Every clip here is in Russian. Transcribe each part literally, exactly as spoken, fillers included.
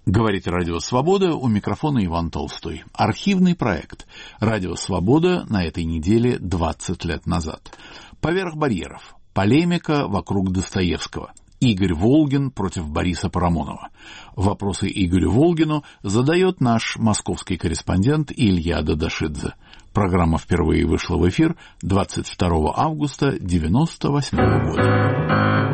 Говорит Радио Свобода, у микрофона Иван Толстой. Архивный проект Радио Свобода на этой неделе двадцать лет назад. Поверх барьеров. Полемика вокруг Достоевского. Игорь Волгин против Бориса Парамонова. Вопросы Игорю Волгину задает наш московский корреспондент Илья Дадашидзе. Программа впервые вышла в эфир двадцать второго августа девяносто восьмого года.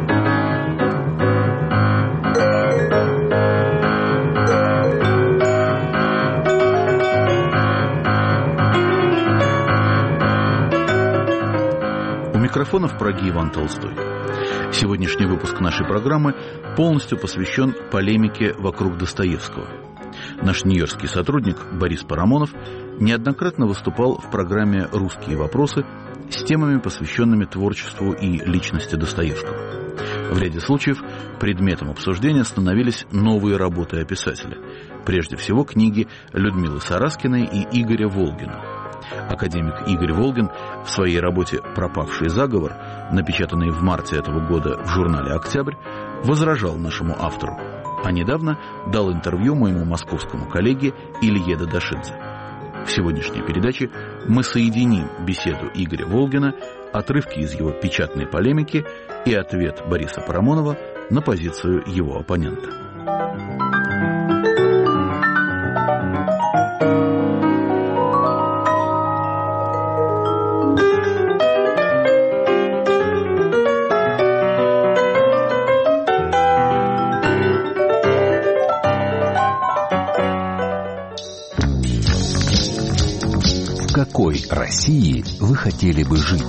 У микрофона в Праге Иван Толстой. Сегодняшний выпуск нашей программы полностью посвящен полемике вокруг Достоевского. Наш нью-йоркский сотрудник Борис Парамонов неоднократно выступал в программе «Русские вопросы» с темами, посвященными творчеству и личности Достоевского. В ряде случаев предметом обсуждения становились новые работы о писателе. Прежде всего, книги Людмилы Сараскиной и Игоря Волгина. Академик Игорь Волгин в своей работе «Пропавший заговор», напечатанной в марте этого года в журнале «Октябрь», возражал нашему автору, а недавно дал интервью моему московскому коллеге Илье Дадашидзе. В сегодняшней передаче мы соединим беседу Игоря Волгина, отрывки из его печатной полемики и ответ Бориса Парамонова на позицию его оппонента. В какой России вы хотели бы жить?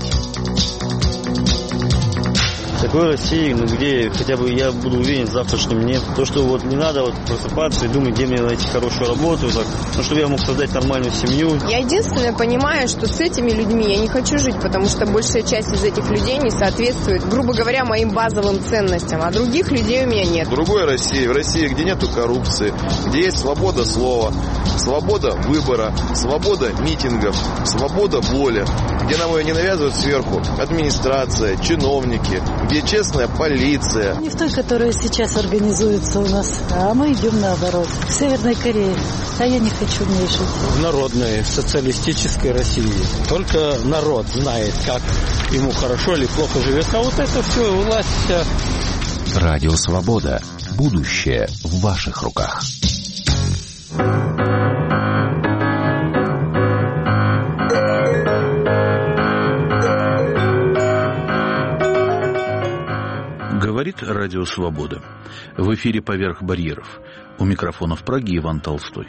В такой России, ну где хотя бы я буду уверен в завтрашнем дне. То, что вот не надо вот просыпаться и думать, где мне найти хорошую работу, так, ну, чтобы я мог создать нормальную семью. Я единственное понимаю, что с этими людьми я не хочу жить, потому что большая часть из этих людей не соответствует, грубо говоря, моим базовым ценностям, а других людей у меня нет. В другой России, в России, где нету коррупции, где есть свобода слова, свобода выбора, свобода митингов, свобода воли, где нам ее не навязывают сверху администрация, чиновники, где честная полиция. Не в той, которая сейчас организуется у нас, а мы идем наоборот, к Северной Корее. А я не хочу в ней жить. В народной социалистической России только народ знает, как ему хорошо или плохо живется. А вот это все, власть вся. Радио Свобода. Будущее в ваших руках. Говорит Радио Свобода. В эфире «Поверх барьеров». У микрофона в Праге Иван Толстой.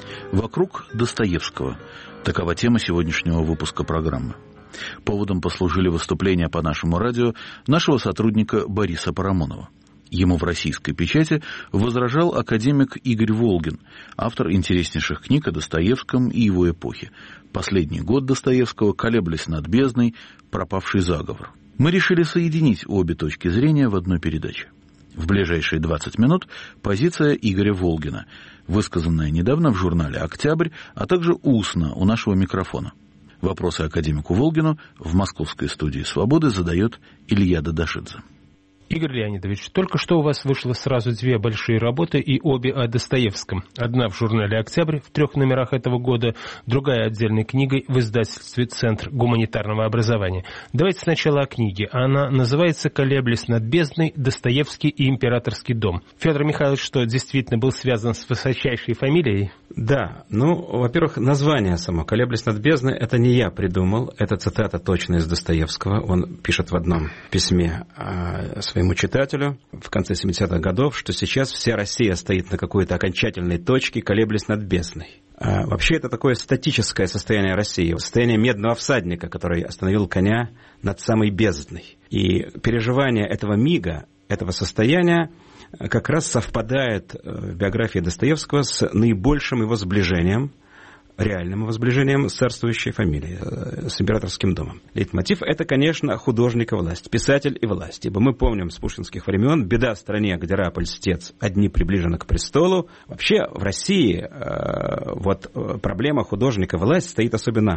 Вокруг Достоевского. Такова тема сегодняшнего выпуска программы. Поводом послужили выступления по нашему радио нашего сотрудника Бориса Парамонова. Ему в российской печати возражал академик Игорь Волгин, автор интереснейших книг о Достоевском и его эпохе. «Последний год Достоевского», «Колеблясь над бездной», «Пропавший заговор». Мы решили соединить обе точки зрения в одной передаче. В ближайшие двадцать минут позиция Игоря Волгина, высказанная недавно в журнале «Октябрь», а также устно у нашего микрофона. Вопросы академику Волгину в московской студии «Свободы» задает Илья Дадашидзе. Игорь Леонидович, только что у вас вышло сразу две большие работы, и обе о Достоевском. Одна в журнале «Октябрь» в трех номерах этого года, другая отдельной книгой в издательстве «Центр гуманитарного образования». Давайте сначала о книге. Она называется «Колеблясь над бездной. Достоевский и императорский дом». Федор Михайлович что, действительно был связан с высочайшей фамилией? Да. Ну, во-первых, название само «Колеблясь над бездной» — это не я придумал, это цитата точно из Достоевского. Он пишет в одном письме о своему читателю в конце семидесятых годов, что сейчас вся Россия стоит на какой-то окончательной точке, колеблясь над бездной. А вообще это такое статическое состояние России, состояние медного всадника, который остановил коня над самой бездной. И переживание этого мига, этого состояния как раз совпадает в биографии Достоевского с наибольшим его сближением, реальным его сближением с царствующей фамилией, с императорским домом. Лейтмотив — это, конечно, художник и власть, писатель и власть. Ибо мы помним с пушкинских времен: беда в стране, где раб и льстец одни приближены к престолу. Вообще в России э, вот проблема художника и власть стоит особенно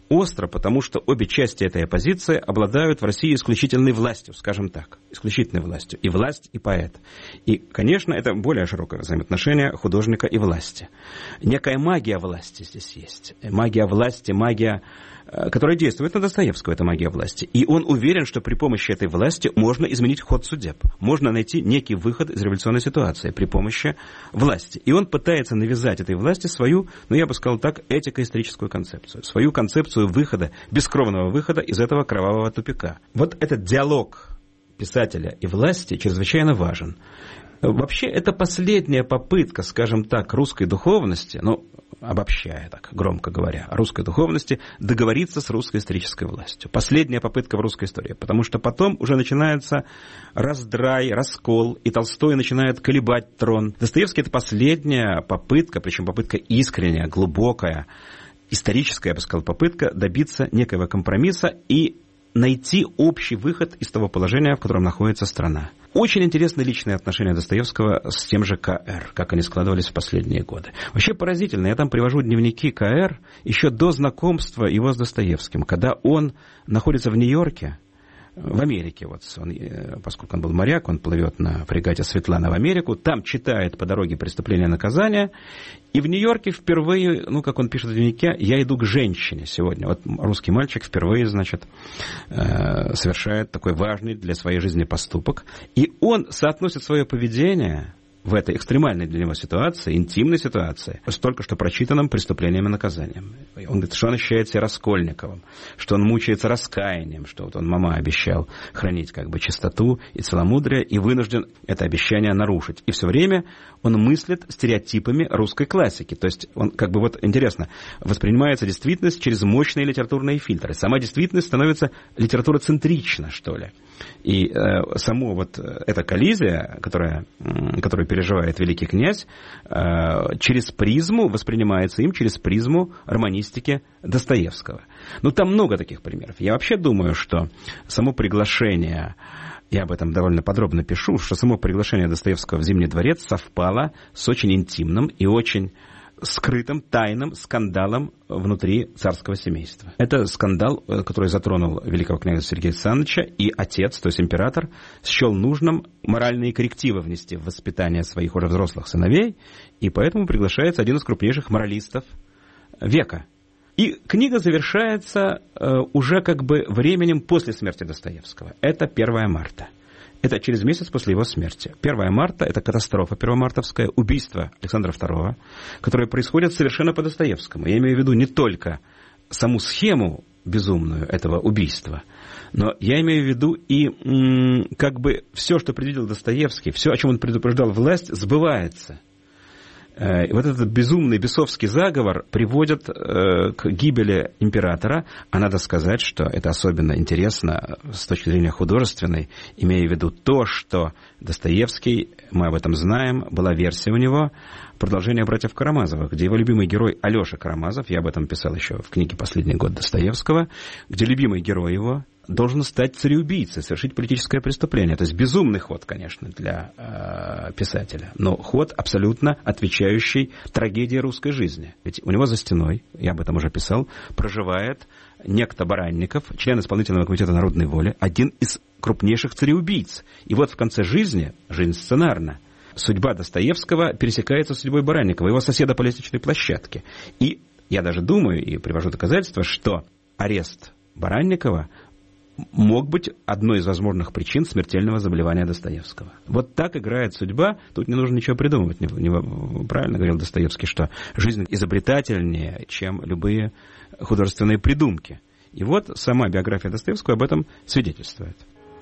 остро, потому что обе части этой оппозиции обладают в России исключительной властью, скажем так, исключительной властью. И власть, и поэт. И, конечно, это более широкое взаимоотношение художника и власти. Некая магия власти здесь есть. Магия власти, магия, которая действует на Достоевского, это магия власти. И он уверен, что при помощи этой власти можно изменить ход судеб. Можно найти некий выход из революционной ситуации при помощи власти. И он пытается навязать этой власти свою, ну я бы сказал так, этико-историческую концепцию. Свою концепцию выхода, бескровного выхода из этого кровавого тупика. Вот этот диалог писателя и власти чрезвычайно важен. Вообще, это последняя попытка, скажем так, русской духовности, ну, обобщая так, громко говоря, русской духовности, договориться с русской исторической властью. Последняя попытка в русской истории. Потому что потом уже начинается раздрай, раскол, и Толстой начинает колебать трон. Достоевский — это последняя попытка, причем попытка искренняя, глубокая, историческая, я бы сказал, попытка добиться некого компромисса и найти общий выход из того положения, в котором находится страна. Очень интересны личные отношения Достоевского с тем же ка эр, как они складывались в последние годы. Вообще поразительно, я там привожу дневники ка эр еще до знакомства его с Достоевским, когда он находится в Нью-Йорке, в Америке, вот он, поскольку он был моряк, он плывет на фрегате «Светлана» в Америку, там читает по дороге «Преступление и наказание», и в Нью-Йорке впервые, ну, как он пишет в дневнике, «Я иду к женщине сегодня». Вот русский мальчик впервые, значит, совершает такой важный для своей жизни поступок, и он соотносит свое поведение в этой экстремальной для него ситуации, интимной ситуации, с только что прочитанным «Преступлением и наказанием». Он говорит, что он ощущает себя Раскольниковым, что он мучается раскаянием, что вот он мама обещал хранить как бы чистоту и целомудрие, и вынужден это обещание нарушить. И все время он мыслит стереотипами русской классики. То есть он, как бы вот интересно, воспринимается действительность через мощные литературные фильтры. Сама действительность становится литературоцентрична, что ли. И э, само вот эта коллизия, которая, которую переживает великий князь, э, через призму, воспринимается им через призму романистики Достоевского. Ну, там много таких примеров. Я вообще думаю, что само приглашение, я об этом довольно подробно пишу, что само приглашение Достоевского в Зимний дворец совпало с очень интимным и очень скрытым, тайным скандалом внутри царского семейства. Это скандал, который затронул великого князя Сергея Александровича, и отец, то есть император, счел нужным моральные коррективы внести в воспитание своих уже взрослых сыновей, и поэтому приглашается один из крупнейших моралистов века. И книга завершается уже как бы временем после смерти Достоевского. Это первое марта. Это через месяц после его смерти. первое марта – это катастрофа первомартовская, убийство Александра второго, которое происходит совершенно по Достоевскому. Я имею в виду не только саму схему безумную этого убийства, но я имею в виду и м- как бы все, что предвидел Достоевский, все, о чем он предупреждал власть, сбывается. И вот этот безумный бесовский заговор приводит э, к гибели императора. А надо сказать, что это особенно интересно с точки зрения художественной, имея в виду то, что Достоевский, мы об этом знаем, была версия у него, продолжение «Братьев Карамазовых», где его любимый герой Алеша Карамазов, я об этом писал еще в книге «Последний год Достоевского», где любимый герой его должен стать цареубийцей, совершить политическое преступление. То есть безумный ход, конечно, для э, писателя, но ход абсолютно отвечающий трагедии русской жизни. Ведь у него за стеной, я об этом уже писал, проживает некто Баранников, член исполнительного комитета народной воли, один из крупнейших цареубийц. И вот в конце жизни, жизнь сценарна, судьба Достоевского пересекается с судьбой Баранникова, его соседа по лестничной площадке. И я даже думаю, и привожу доказательства, что арест Баранникова мог быть одной из возможных причин смертельного заболевания Достоевского. Вот так играет судьба. Тут не нужно ничего придумывать. Не, не, правильно говорил Достоевский, что жизнь изобретательнее, чем любые художественные придумки. И вот сама биография Достоевского об этом свидетельствует.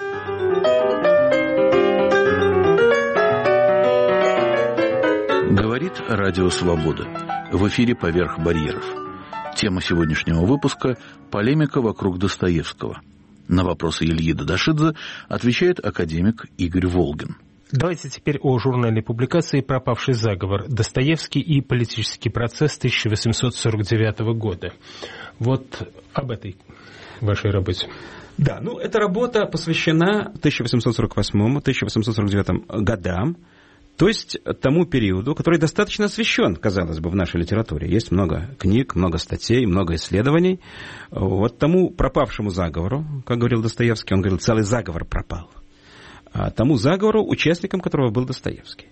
Говорит Радио Свобода. В эфире «Поверх барьеров». Тема сегодняшнего выпуска – полемика вокруг Достоевского. На вопросы Ильи Дадашидзе отвечает академик Игорь Волгин. Давайте теперь о журнале публикации «Пропавший заговор. Достоевский и политический процесс тысяча восемьсот сорок девятого года». Вот об этой вашей работе. Да, ну эта работа посвящена тысяча восемьсот сорок восьмому — тысяча восемьсот сорок девятому годам. То есть тому периоду, который достаточно освещен, казалось бы, в нашей литературе. Есть много книг, много статей, много исследований. Вот тому пропавшему заговору, как говорил Достоевский, он говорил, целый заговор пропал. А тому заговору, участником которого был Достоевский.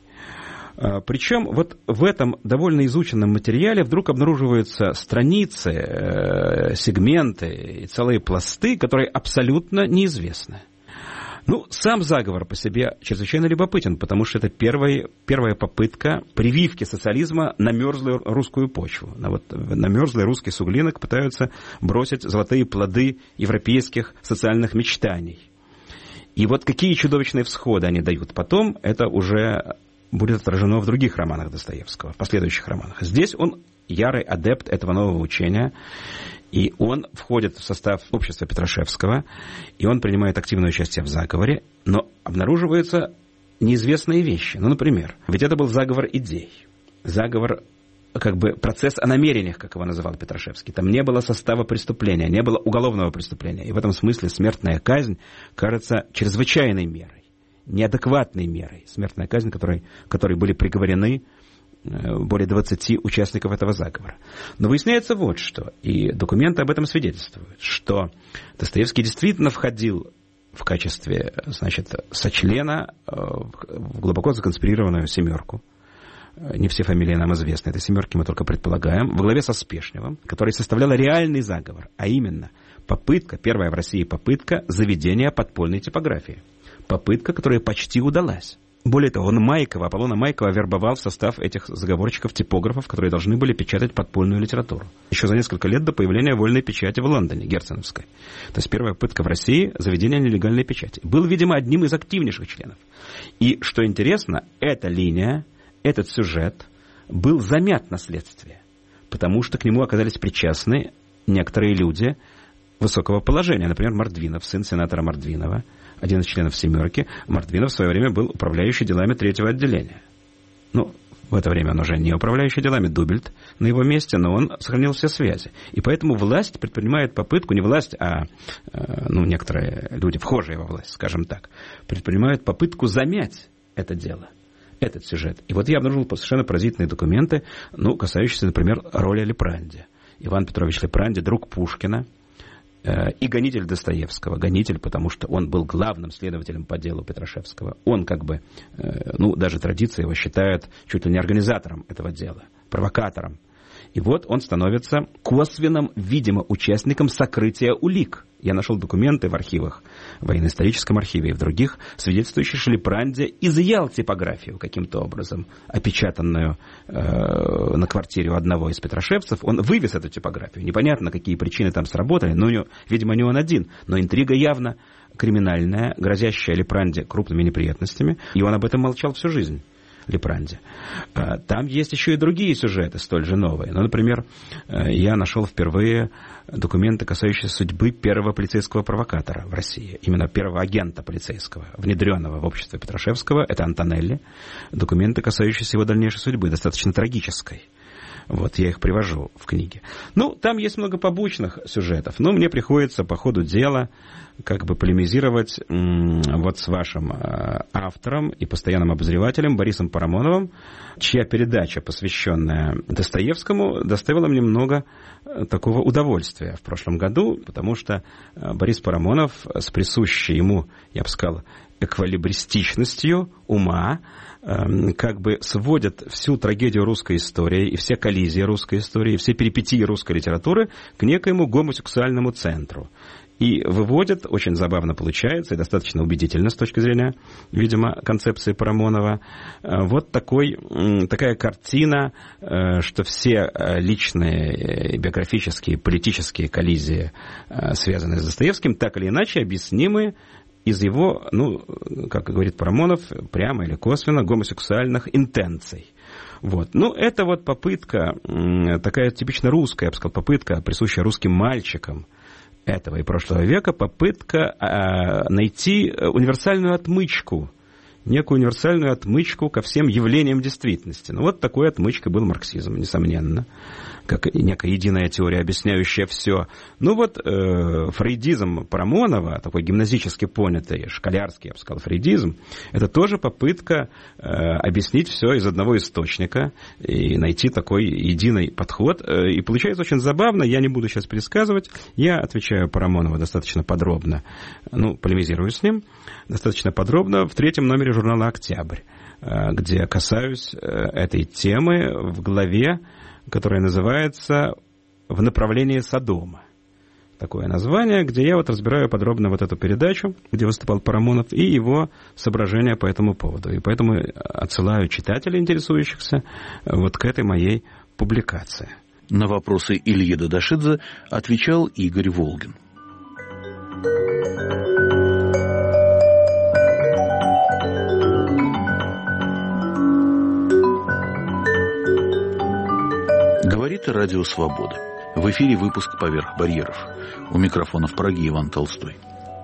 Причем вот в этом довольно изученном материале вдруг обнаруживаются страницы, сегменты и целые пласты, которые абсолютно неизвестны. Ну, сам заговор по себе чрезвычайно любопытен, потому что это первая, первая попытка прививки социализма на мерзлую русскую почву. На, вот, на мерзлый русский суглинок пытаются бросить золотые плоды европейских социальных мечтаний. И вот какие чудовищные всходы они дают потом, это уже будет отражено в других романах Достоевского, в последующих романах. Здесь он ярый адепт этого нового учения. И он входит в состав общества Петрашевского, и он принимает активное участие в заговоре, но обнаруживаются неизвестные вещи. Ну, например, ведь это был заговор идей, заговор, как бы процесс о намерениях, как его называл Петрашевский. Там не было состава преступления, не было уголовного преступления. И в этом смысле смертная казнь кажется чрезвычайной мерой, неадекватной мерой. Смертная казнь, которой, которой были приговорены более двадцати участников этого заговора. Но выясняется вот что, и документы об этом свидетельствуют, что Достоевский действительно входил в качестве, значит, сочлена в глубоко законспирированную семерку. Не все фамилии нам известны, этой семерки мы только предполагаем, во главе со Спешневым, который составлял реальный заговор, а именно попытка, первая в России попытка заведения подпольной типографии. Попытка, которая почти удалась. Более того, он Майкова, Аполлона Майкова вербовал в состав этих заговорщиков-типографов, которые должны были печатать подпольную литературу. Еще за несколько лет до появления вольной печати в Лондоне, Герценовской. То есть первая попытка в России заведения нелегальной печати. Был, видимо, одним из активнейших членов. И, что интересно, эта линия, этот сюжет был замят на следствии, потому что к нему оказались причастны некоторые люди высокого положения. Например, Мордвинов, сын сенатора Мордвинова, один из членов «семерки». Мордвинов в свое время был управляющий делами третьего отделения. Ну, в это время он уже не управляющий делами, Дубельт на его месте, но он сохранил все связи. И поэтому власть предпринимает попытку, не власть, а ну, некоторые люди, вхожие во власть, скажем так, предпринимают попытку замять это дело, этот сюжет. И вот я обнаружил совершенно поразительные документы, ну, касающиеся, например, роли Лепранди. Иван Петрович Лепранди, друг Пушкина, и гонитель Достоевского. Гонитель, потому что он был главным следователем по делу Петрашевского. Он как бы, ну, даже традиция его считает чуть ли не организатором этого дела, провокатором. И вот он становится косвенным, видимо, участником сокрытия улик. Я нашел документы в архивах, в военно-историческом архиве и в других, свидетельствующие, что Лепранди изъял типографию каким-то образом, опечатанную э, на квартире у одного из петрошевцев. Он вывез эту типографию. Непонятно, какие причины там сработали, но, видимо, не он один. Но интрига явно криминальная, грозящая Лепранди крупными неприятностями, и он об этом молчал всю жизнь. Лепранди. Там есть еще и другие сюжеты, столь же новые. Ну, например, я нашел впервые документы, касающиеся судьбы первого полицейского провокатора в России. Именно первого агента полицейского, внедренного в общество Петрашевского. Это Антонелли. Документы, касающиеся его дальнейшей судьбы, достаточно трагической. Вот, я их привожу в книге. Ну, там есть много побочных сюжетов, но мне приходится по ходу дела как бы полемизировать м- вот с вашим э, автором и постоянным обозревателем Борисом Парамоновым, чья передача, посвященная Достоевскому, доставила мне много э, такого удовольствия в прошлом году, потому что э, Борис Парамонов с присущей ему, я бы сказал, эквилибристичностью ума, как бы сводят всю трагедию русской истории и все коллизии русской истории, и все перипетии русской литературы к некоему гомосексуальному центру. И выводят, очень забавно получается, и достаточно убедительно с точки зрения, видимо, концепции Парамонова, вот такой, такая картина, что все личные, биографические, политические коллизии, связанные с Достоевским, так или иначе объяснимы из его, ну, как говорит Парамонов, прямо или косвенно, гомосексуальных интенций. Вот. Ну, это вот попытка, такая типично русская, я бы сказал, попытка, присущая русским мальчикам этого и прошлого века, попытка а, найти универсальную отмычку некую универсальную отмычку ко всем явлениям действительности. Ну, вот такой отмычкой был марксизм, несомненно, как некая единая теория, объясняющая все. Ну вот э, фрейдизм Парамонова, такой гимназически понятый, школярский, я бы сказал, фрейдизм, это тоже попытка э, объяснить все из одного источника и найти такой единый подход. И получается очень забавно, я не буду сейчас пересказывать, я отвечаю Парамонову достаточно подробно, ну, полемизирую с ним, достаточно подробно в третьем номере журнала «Октябрь», где касаюсь этой темы в главе, которая называется «В направлении Содома». Такое название, где я вот разбираю подробно вот эту передачу, где выступал Парамонов, и его соображения по этому поводу. И поэтому отсылаю читателей, интересующихся, вот к этой моей публикации. На вопросы Ильи Дадашидзе отвечал Игорь Волгин. Говорит Радио Свобода. В эфире выпуск «Поверх барьеров». У микрофона в Праге Иван Толстой.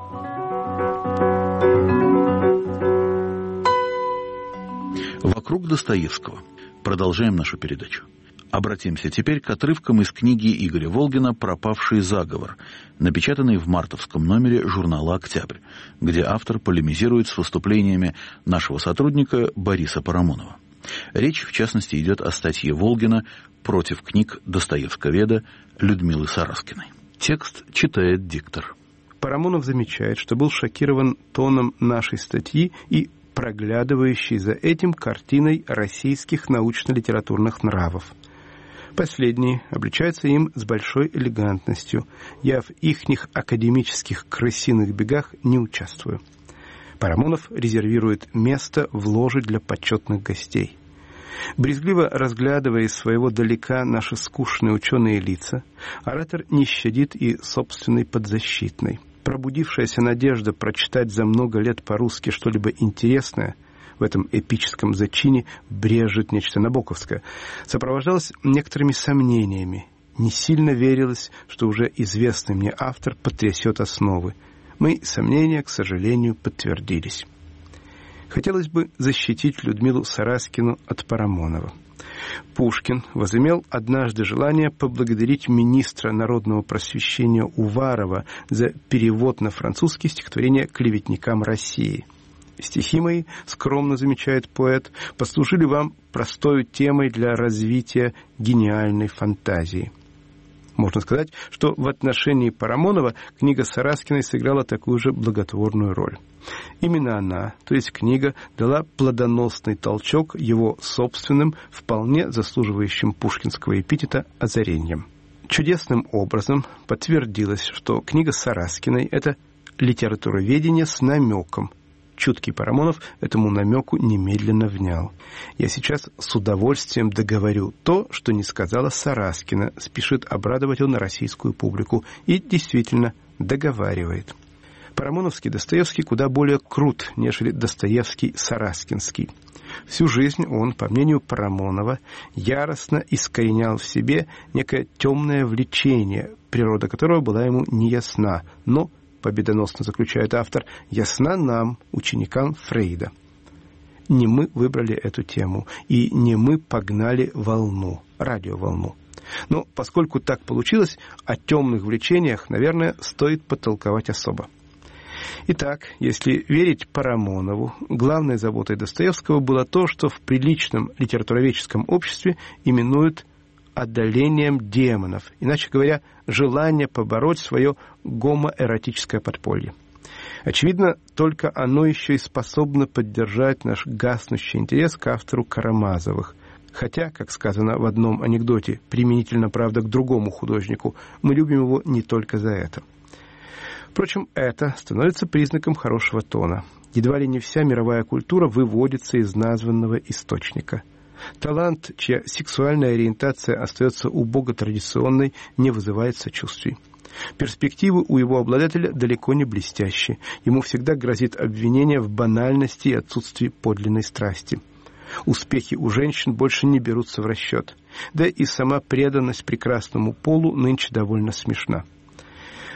Вокруг Достоевского. Продолжаем нашу передачу. Обратимся теперь к отрывкам из книги Игоря Волгина «Пропавший заговор», напечатанной в мартовском номере журнала «Октябрь», где автор полемизирует с выступлениями нашего сотрудника Бориса Парамонова. Речь, в частности, идет о статье Волгина против книг достоевсковеда Людмилы Сараскиной. Текст читает диктор. Парамонов замечает, что был шокирован тоном нашей статьи и проглядывающей за этим картиной российских научно-литературных нравов. Последние обличаются им с большой элегантностью. Я в ихних академических крысиных бегах не участвую. Парамонов резервирует место в ложе для почетных гостей. Брезгливо разглядывая из своего далека наши скучные ученые лица, оратор не щадит и собственной подзащитной. Пробудившаяся надежда прочитать за много лет по-русски что-либо интересное в этом эпическом зачине брежет нечто набоковское, сопровождалась некоторыми сомнениями. Не сильно верилось, что уже известный мне автор потрясет основы. Мои сомнения, к сожалению, подтвердились. Хотелось бы защитить Людмилу Сараскину от Парамонова. Пушкин возымел однажды желание поблагодарить министра народного просвещения Уварова за перевод на французский стихотворения «Клеветникам России». Стихи мои, скромно замечает поэт, послужили вам простою темой для развития гениальной фантазии. Можно сказать, что в отношении Парамонова книга Сараскиной сыграла такую же благотворную роль. Именно она, то есть книга, дала плодоносный толчок его собственным, вполне заслуживающим пушкинского эпитета озарением. Чудесным образом подтвердилось, что книга Сараскиной – это литературоведение с намеком. Чуткий Парамонов этому намеку немедленно внял. «Я сейчас с удовольствием договорю то, что не сказала Сараскина», спешит обрадовать он российскую публику, и действительно договаривает. Парамоновский Достоевский куда более крут, нежели Достоевский Сараскинский. Всю жизнь он, по мнению Парамонова, яростно искоренял в себе некое темное влечение, природа которого была ему неясна, но, победоносно заключает автор, ясна нам, ученикам Фрейда. Не мы выбрали эту тему, и не мы погнали волну, радиоволну. Но поскольку так получилось, о темных влечениях, наверное, стоит потолковать особо. Итак, если верить Парамонову, главной заботой Достоевского было то, что в приличном литературоведческом обществе именуют одолением демонов, иначе говоря, желание побороть свое гомоэротическое подполье. Очевидно, только оно еще и способно поддержать наш гаснущий интерес к автору Карамазовых. Хотя, как сказано в одном анекдоте, применительно, правда, к другому художнику, мы любим его не только за это. Впрочем, это становится признаком хорошего тона. Едва ли не вся мировая культура выводится из названного источника. Талант, чья сексуальная ориентация остается убого традиционной, не вызывает сочувствий. Перспективы у его обладателя далеко не блестящие. Ему всегда грозит обвинение в банальности и отсутствии подлинной страсти. Успехи у женщин больше не берутся в расчет. Да и сама преданность прекрасному полу нынче довольно смешна.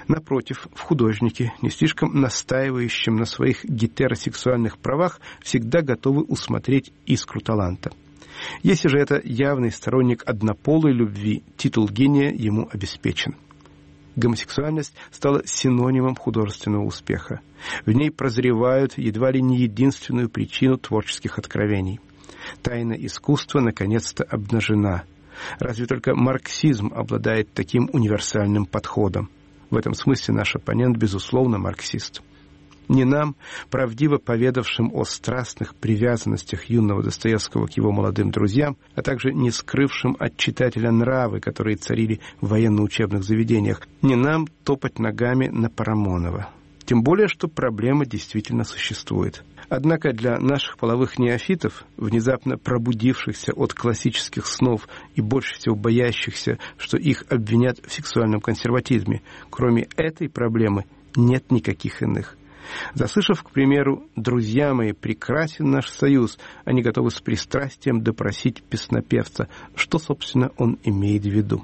Напротив, в художнике, не слишком настаивающем на своих гетеросексуальных правах, всегда готовы усмотреть искру таланта. Если же это явный сторонник однополой любви, титул гения ему обеспечен. Гомосексуальность стала синонимом художественного успеха. В ней прозревают едва ли не единственную причину творческих откровений. Тайна искусства наконец-то обнажена. Разве только марксизм обладает таким универсальным подходом. В этом смысле наш оппонент, безусловно, марксист. Не нам, правдиво поведавшим о страстных привязанностях юного Достоевского к его молодым друзьям, а также не скрывшим от читателя нравы, которые царили в военно-учебных заведениях, не нам топать ногами на Парамонова. Тем более, что проблема действительно существует. Однако для наших половых неофитов, внезапно пробудившихся от классических снов и больше всего боящихся, что их обвинят в сексуальном консерватизме, кроме этой проблемы нет никаких иных. Заслышав, к примеру, «Друзья мои, прекрасен наш союз», они готовы с пристрастием допросить песнопевца, что, собственно, он имеет в виду.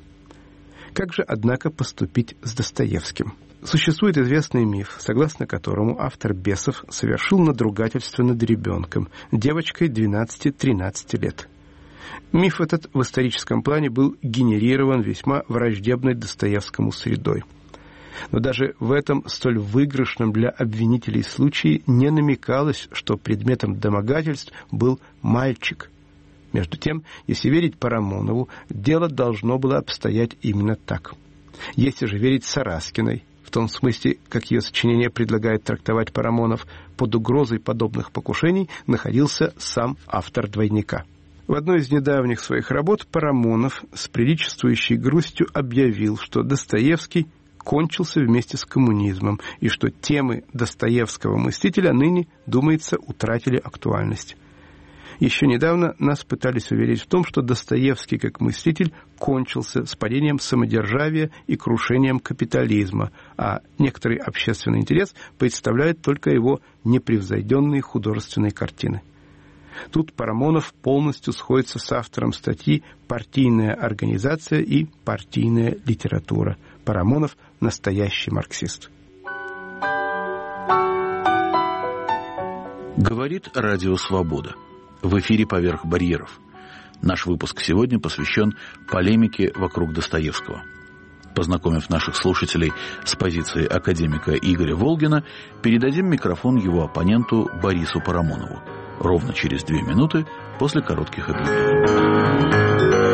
Как же, однако, поступить с Достоевским? Существует известный миф, согласно которому автор «Бесов» совершил надругательство над ребенком, девочкой двенадцати-тринадцати лет. Миф этот в историческом плане был генерирован весьма враждебной Достоевскому средой. Но даже в этом столь выигрышном для обвинителей случае не намекалось, что предметом домогательств был мальчик. Между тем, если верить Парамонову, дело должно было обстоять именно так. Если же верить Сараскиной, в том смысле, как ее сочинение предлагает трактовать Парамонов, под угрозой подобных покушений находился сам автор «Двойника». В одной из недавних своих работ Парамонов с приличествующей грустью объявил, что Достоевский кончился вместе с коммунизмом, и что темы Достоевского мыслителя ныне, думается, утратили актуальность. Еще недавно нас пытались уверить в том, что Достоевский как мыслитель кончился с падением самодержавия и крушением капитализма, а некоторый общественный интерес представляет только его непревзойденные художественные картины. Тут Парамонов полностью сходится с автором статьи «Партийная организация и партийная литература». Парамонов – настоящий марксист. Говорит Радио Свобода. В эфире «Поверх барьеров». Наш выпуск сегодня посвящен полемике вокруг Достоевского. Познакомив наших слушателей с позицией академика Игоря Волгина, передадим микрофон его оппоненту Борису Парамонову. Ровно через две минуты после коротких объявлений.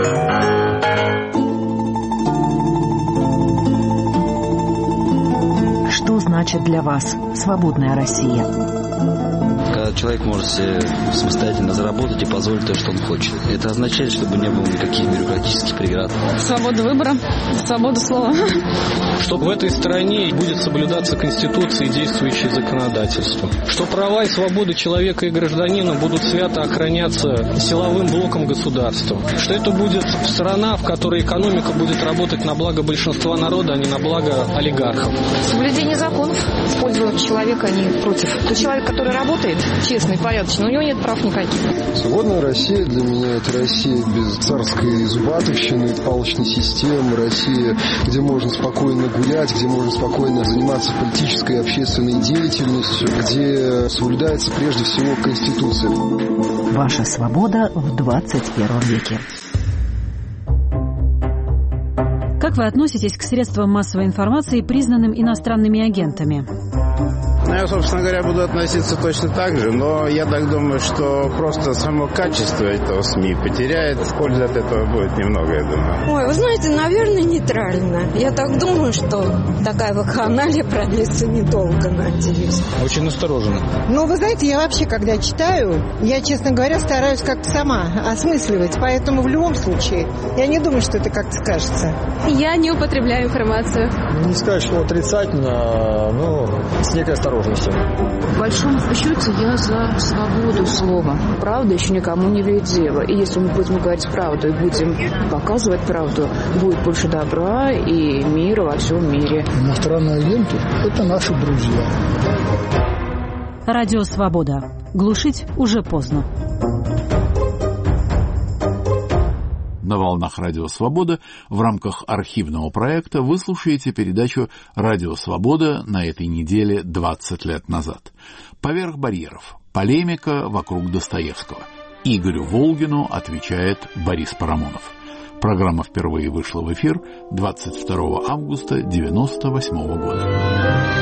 Что значит для вас свободная Россия? Когда человек может себе самостоятельно заработать и позволить то, что он хочет. Это означает, чтобы не было никаких бюрократических преград. Свобода выбора, свобода слова. Что в этой стране будет соблюдаться Конституция и действующее законодательство. Что права и свободы человека и гражданина будут свято охраняться силовым блоком государства. Что это будет страна, в которой экономика будет работать на благо большинства народа, а не на благо олигархов. Соблюдение законов в пользу человека, а не против. Тот человек, который работает, честный, порядочный, у него нет прав никаких. Свободная Россия для меня – это Россия без царской зубатовщины, палочной системы, Россия, где можно спокойно гулять, где можно спокойно заниматься политической и общественной деятельностью, где соблюдается прежде всего Конституция. Ваша свобода в двадцать первом веке. Как вы относитесь к средствам массовой информации, признанным иностранными агентами? Ну, я, собственно говоря, буду относиться точно так же, но я так думаю, что просто само качество этого СМИ потеряет, пользы от этого будет немного, я думаю. Ой, вы знаете, наверное, нейтрально. Я так думаю, что такая вакханалия продлится недолго, надеюсь. Очень настороженно. Ну, вы знаете, я вообще, когда читаю, я, честно говоря, стараюсь как-то сама осмысливать, поэтому в любом случае я не думаю, что это как-то скажется. Я не употребляю информацию. Не сказать, что отрицательно, но с некой осторожностью. В большом счете я за свободу слова. Правда еще никому не ведь дело. И если мы будем говорить правду и будем показывать правду, будет больше добра и мира во всем мире. Иностранные агенты – это наши друзья. Радио «Свобода». Глушить уже поздно. на волнах Радио Свобода в рамках архивного проекта вы слушаете передачу «Радио Свобода» на этой неделе двадцать лет назад. «Поверх барьеров. Полемика вокруг Достоевского». Игорю Волгину отвечает Борис Парамонов. Программа впервые вышла в эфир двадцать второго августа девяносто восьмого года.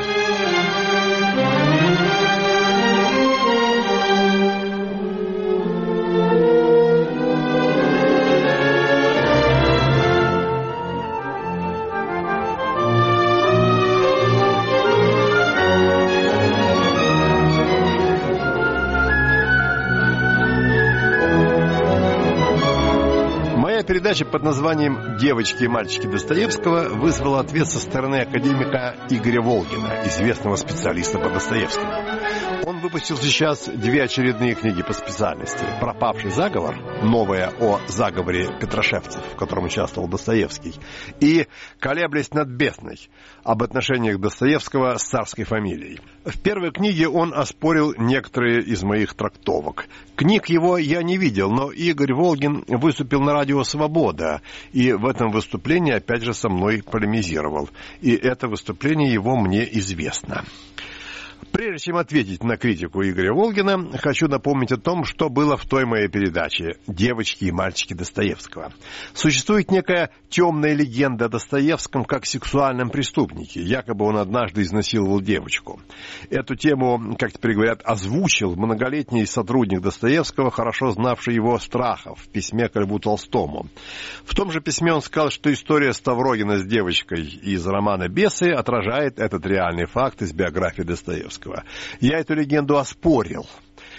Передача под названием «Девочки и мальчики Достоевского» вызвала ответ со стороны академика Игоря Волгина, известного специалиста по Достоевскому. Он выпустил сейчас две очередные книги по специальности: «Пропавший заговор», новая о заговоре петрошевцев, в котором участвовал Достоевский, и «Колеблясь над бездной», об отношениях Достоевского с царской фамилией. В первой книге он оспорил некоторые из моих трактовок. Книг его я не видел, но Игорь Волгин выступил на радио «Свобода», и в этом выступлении опять же со мной полемизировал. И это выступление его мне известно. Прежде чем ответить на критику Игоря Волгина, хочу напомнить о том, что было в той моей передаче «Девочки и мальчики Достоевского». Существует некая темная легенда о Достоевском как сексуальном преступнике. Якобы он однажды изнасиловал девочку. Эту тему, как теперь говорят, озвучил многолетний сотрудник Достоевского, хорошо знавший его страхов, в письме к Льву Толстому. В том же письме он сказал, что история Ставрогина с девочкой из романа «Бесы» отражает этот реальный факт из биографии Достоевского. Я эту легенду оспорил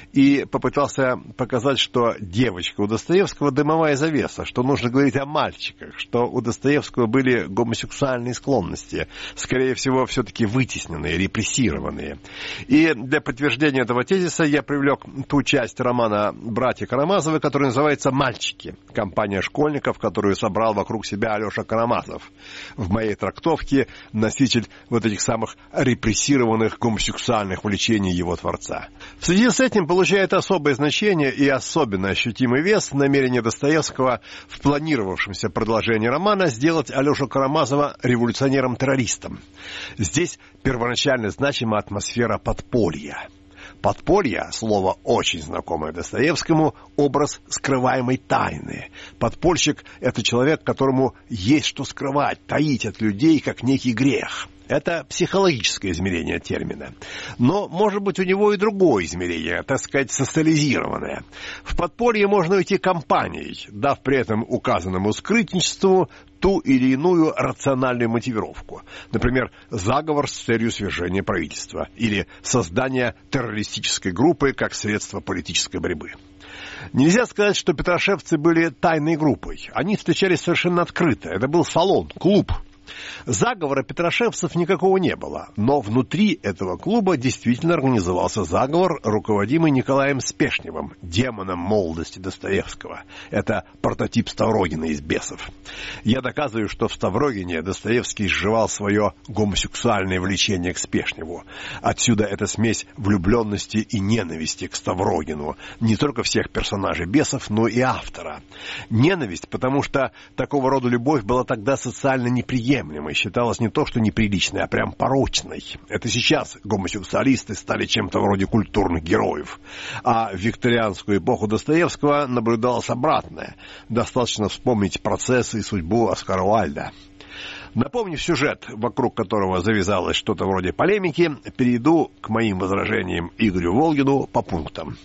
и попытался показать, что девочка у Достоевского дымовая завеса, что нужно говорить о мальчиках, что у Достоевского были гомосексуальные склонности, скорее всего, все-таки вытесненные, репрессированные. И для подтверждения этого тезиса я привлек ту часть романа «Братья Карамазовы», которая называется «Мальчики», компания школьников, которую собрал вокруг себя Алеша Карамазов. В моей трактовке носитель вот этих самых репрессированных гомосексуальных влечений его творца. В связи с этим получает особое значение и особенно ощутимый вес намерение Достоевского в планировавшемся продолжении романа сделать Алешу Карамазова революционером-террористом. Здесь первоначально значима атмосфера подполья. Подполье, слово очень знакомое Достоевскому, образ скрываемой тайны. Подпольщик – это человек, которому есть что скрывать, таить от людей, как некий грех. Это психологическое измерение термина. Но, может быть, у него и другое измерение, так сказать, социализированное. В подполье можно уйти компанией, дав при этом указанному скрытничеству ту или иную рациональную мотивировку. Например, заговор с целью свержения правительства или создание террористической группы как средство политической борьбы. Нельзя сказать, что петрошевцы были тайной группой. Они встречались совершенно открыто. Это был салон, клуб. Заговора петрошевцев никакого не было, но внутри этого клуба действительно организовался заговор, руководимый Николаем Спешневым, демоном молодости Достоевского. Это прототип Ставрогина из «Бесов». Я доказываю, что в Ставрогине Достоевский сживал свое гомосексуальное влечение к Спешневу. Отсюда эта смесь влюбленности и ненависти к Ставрогину, не только всех персонажей «Бесов», но и автора. Ненависть, потому что такого рода любовь была тогда социально неприемлемой. Считалось не то, что неприличной, а прям порочной. Это сейчас гомосексуалисты стали чем-то вроде культурных героев. А в викторианскую эпоху Достоевского наблюдалось обратное. Достаточно вспомнить процессы и судьбу Оскара Уайльда. Напомнив сюжет, вокруг которого завязалось что-то вроде полемики, перейду к моим возражениям Игорю Волгину по пунктам.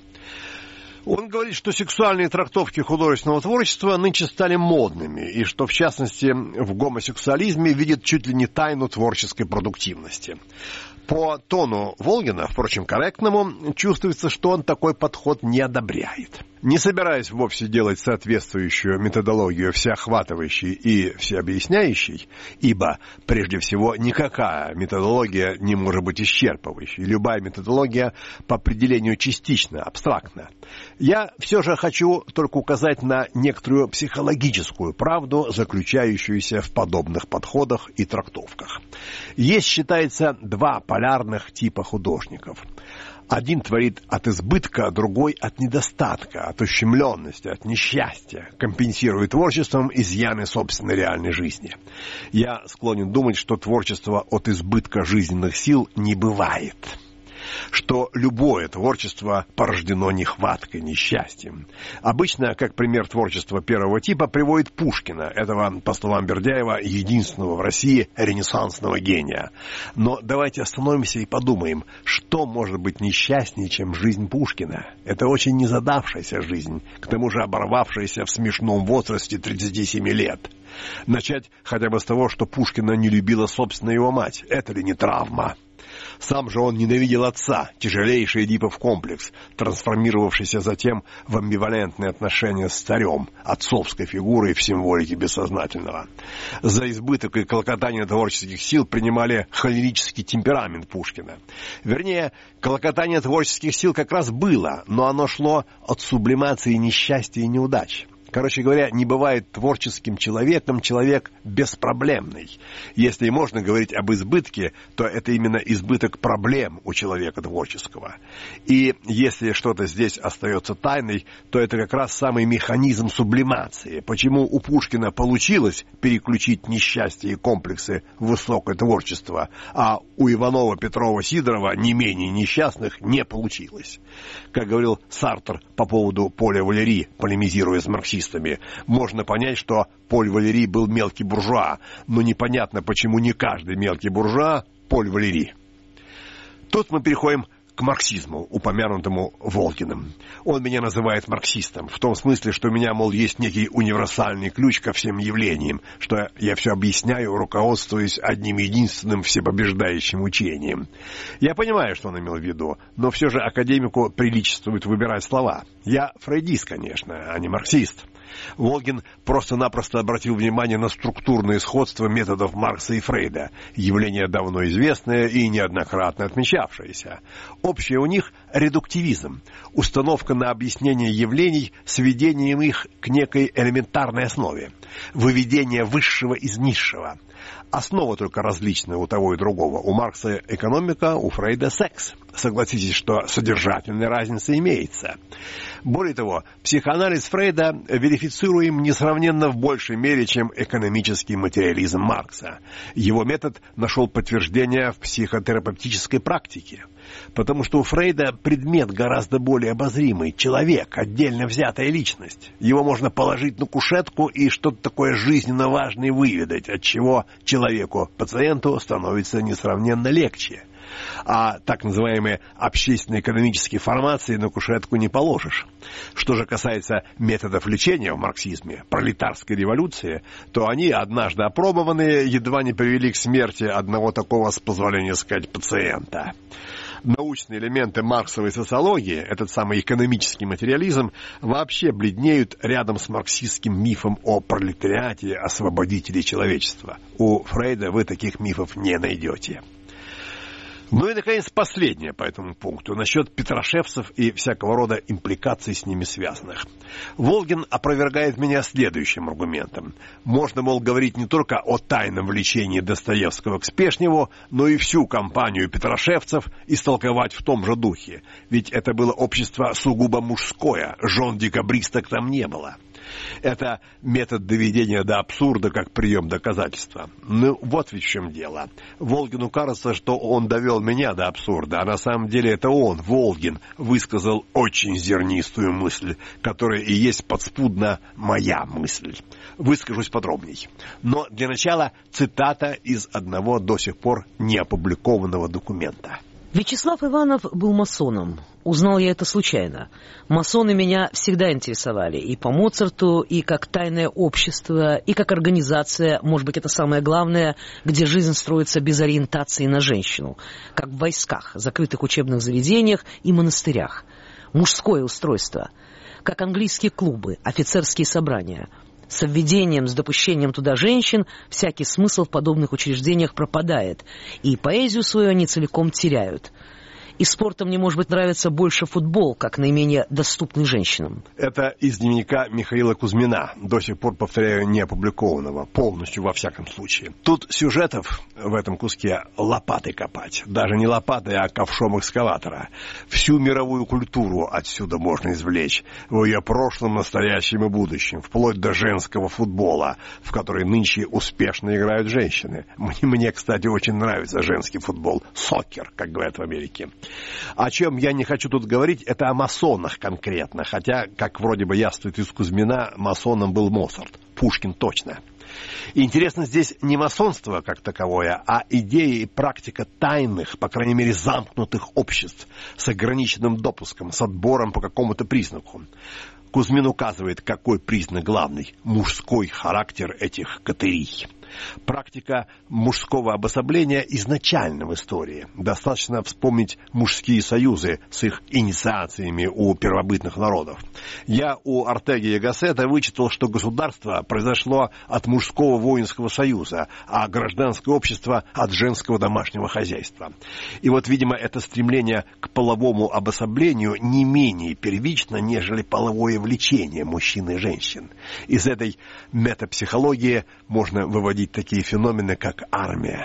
Он говорит, что сексуальные трактовки художественного творчества нынче стали модными, и что, в частности, в гомосексуализме видит чуть ли не тайну творческой продуктивности. По тону Волгина, впрочем, корректному, чувствуется, что он такой подход не одобряет. Не собираясь вовсе делать соответствующую методологию всеохватывающей и всеобъясняющей, ибо, прежде всего, никакая методология не может быть исчерпывающей. Любая методология по определению частична, абстрактна. Я все же хочу только указать на некоторую психологическую правду, заключающуюся в подобных подходах и трактовках. Есть, считается, два полярных типа художников. Один творит от избытка, а другой от недостатка, от ущемленности, от несчастья, компенсируя творчеством изъяны собственной реальной жизни. Я склонен думать, что творчество от избытка жизненных сил не бывает. Что любое творчество порождено нехваткой, несчастьем. Обычно, как пример творчества первого типа, приводит Пушкина, этого, по словам Бердяева, единственного в России ренессансного гения. Но давайте остановимся и подумаем, что может быть несчастнее, чем жизнь Пушкина? Это очень незадавшаяся жизнь, к тому же оборвавшаяся в смешном возрасте тридцати семи лет. Начать хотя бы с того, что Пушкина не любила собственная его мать. Это ли не травма? Сам же он ненавидел отца, тяжелейший Эдипов комплекс, трансформировавшийся затем в амбивалентные отношения с царем, отцовской фигурой в символике бессознательного. За избыток и клокотание творческих сил принимали холерический темперамент Пушкина. Вернее, клокотание творческих сил как раз было, но оно шло от сублимации несчастья и неудач. Короче говоря, не бывает творческим человеком человек беспроблемный. Если можно говорить об избытке, то это именно избыток проблем у человека творческого. И если что-то здесь остается тайной, то это как раз самый механизм сублимации. Почему у Пушкина получилось переключить несчастье и комплексы в высокое творчество, а у Иванова, Петрова, Сидорова, не менее несчастных, не получилось. Как говорил Сартр по поводу Поля Валери, полемизируя с марксистами, можно понять, что Поль Валери был мелкий буржуа, но непонятно, почему не каждый мелкий буржуа Поль Валери. Тут мы переходим к марксизму, упомянутому Волгиным. Он меня называет марксистом, в том смысле, что у меня, мол, есть некий универсальный ключ ко всем явлениям, что я все объясняю, руководствуясь одним единственным всепобеждающим учением. Я понимаю, что он имел в виду, но все же академику приличествует выбирать слова. Я фрейдист, конечно, а не марксист. Волгин просто-напросто обратил внимание на структурные сходства методов Маркса и Фрейда, явление давно известное и неоднократно отмечавшееся. Общее у них – редуктивизм, установка на объяснение явлений, сведением их к некой элементарной основе, выведение высшего из низшего. Основа только различная у того и другого. У Маркса экономика, у Фрейда секс. Согласитесь, что содержательная разница имеется. Более того, психоанализ Фрейда верифицируем несравненно в большей мере, чем экономический материализм Маркса. Его метод нашел подтверждение в психотерапевтической практике. Потому что у Фрейда предмет гораздо более обозримый. Человек, отдельно взятая личность. Его можно положить на кушетку и что-то такое жизненно важное выведать, от чего человеку, пациенту, становится несравненно легче. А так называемые общественно-экономические формации на кушетку не положишь. Что же касается методов лечения в марксизме, пролетарской революции, то они, однажды опробованные, едва не привели к смерти одного такого, с позволения сказать, пациента. Научные элементы марксовой социологии, этот самый экономический материализм, вообще бледнеют рядом с марксистским мифом о пролетариате, освободителе человечества. У Фрейда вы таких мифов не найдете. Ну и, наконец, последнее по этому пункту, насчет петрошевцев и всякого рода импликаций с ними связанных. Волгин опровергает меня следующим аргументом. Можно, мол, говорить не только о тайном влечении Достоевского к Спешневу, но и всю кампанию петрошевцев истолковать в том же духе. Ведь это было общество сугубо мужское, жен декабристок там не было. Это метод доведения до абсурда как прием доказательства. Ну, вот ведь в чем дело. Волгину кажется, что он довел меня до абсурда, а на самом деле это он, Волгин, высказал очень зернистую мысль, которая и есть подспудно моя мысль. Выскажусь подробней. Но для начала цитата из одного до сих пор не опубликованного документа. Вячеслав Иванов был масоном. Узнал я это случайно. Масоны меня всегда интересовали. И по Моцарту, и как тайное общество, и как организация, может быть, это самое главное, где жизнь строится без ориентации на женщину. Как в войсках, закрытых учебных заведениях и монастырях. Мужское устройство. Как английские клубы, офицерские собрания. С введением, с допущением туда женщин всякий смысл в подобных учреждениях пропадает, и поэзию свою они целиком теряют. И спортом мне, может быть, нравится больше футбол, как наименее доступный женщинам. Это из дневника Михаила Кузьмина, до сих пор, повторяю, не опубликованного, полностью во всяком случае. Тут сюжетов в этом куске лопатой копать. Даже не лопатой, а ковшом экскаватора. Всю мировую культуру отсюда можно извлечь. В ее прошлом, настоящем и будущем. Вплоть до женского футбола, в который нынче успешно играют женщины. Мне, мне, кстати, очень нравится женский футбол. Сокер, как говорят в Америке. О чем я не хочу тут говорить, это о масонах конкретно. Хотя, как вроде бы явствует из Кузьмина, масоном был Моцарт. Пушкин точно. И интересно здесь не масонство как таковое, а идея и практика тайных, по крайней мере, замкнутых обществ с ограниченным допуском, с отбором по какому-то признаку. Кузьмин указывает, какой признак главный – мужской характер этих катырий. Практика мужского обособления изначально в истории. Достаточно вспомнить мужские союзы с их инициациями у первобытных народов. Я у Ортеги и Гассета вычитал, что государство произошло от мужского воинского союза, а гражданское общество от женского домашнего хозяйства. И вот, видимо, это стремление к половому обособлению не менее первично, нежели половое влечение мужчин и женщин. Из этой метапсихологии можно выводить такие феномены, как армия.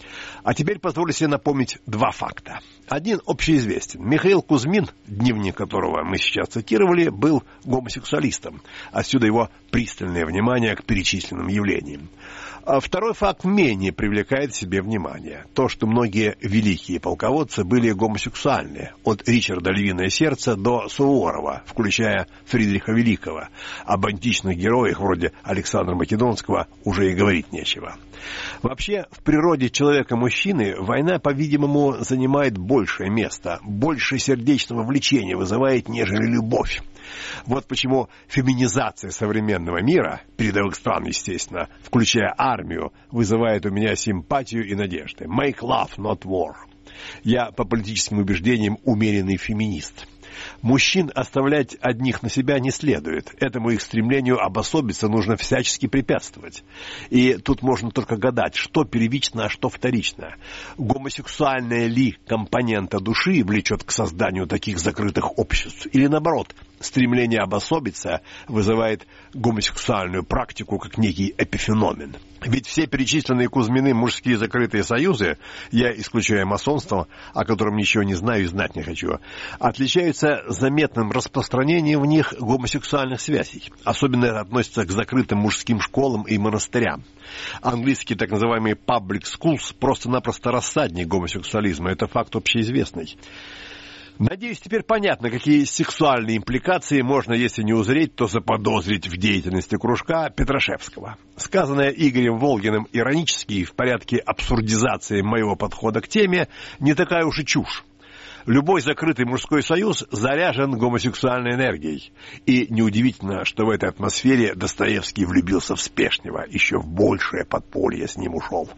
А теперь позволю себе напомнить два факта. Один общеизвестен. Михаил Кузьмин, дневник которого мы сейчас цитировали, был гомосексуалистом. Отсюда его пристальное внимание к перечисленным явлениям. А второй факт менее привлекает к себе внимание. То, что многие великие полководцы были гомосексуальны. От Ричарда «Львиное сердце» до Суворова, включая Фридриха Великого. Об античных героях вроде Александра Македонского уже и говорить нечего. Вообще, в природе человека-мужчины война, по-видимому, занимает большее место. Больше сердечного влечения вызывает, нежели любовь. Вот почему феминизация современного мира, передовых стран, естественно, включая армию, вызывает у меня симпатию и надежды. Make love, not war. Я по политическим убеждениям умеренный феминист. Мужчин оставлять одних на себя не следует. Этому их стремлению обособиться нужно всячески препятствовать. И тут можно только гадать, что первично, а что вторично. Гомосексуальная ли компонента души влечет к созданию таких закрытых обществ? Или наоборот, стремление обособиться вызывает гомосексуальную практику как некий эпифеномен? Ведь все перечисленные Кузьмины мужские закрытые союзы, я исключаю масонство, о котором ничего не знаю и знать не хочу, отличаются заметным распространением в них гомосексуальных связей. Особенно это относится к закрытым мужским школам и монастырям. Английские так называемые public schools просто-напросто рассадник гомосексуализма. Это факт общеизвестный. Надеюсь, теперь понятно, какие сексуальные импликации можно, если не узреть, то заподозрить в деятельности кружка Петрашевского. Сказанное Игорем Волгиным иронически и в порядке абсурдизации моего подхода к теме не такая уж и чушь. Любой закрытый мужской союз заряжен гомосексуальной энергией. И неудивительно, что в этой атмосфере Достоевский влюбился в Спешнева, еще в большее подполье с ним ушел.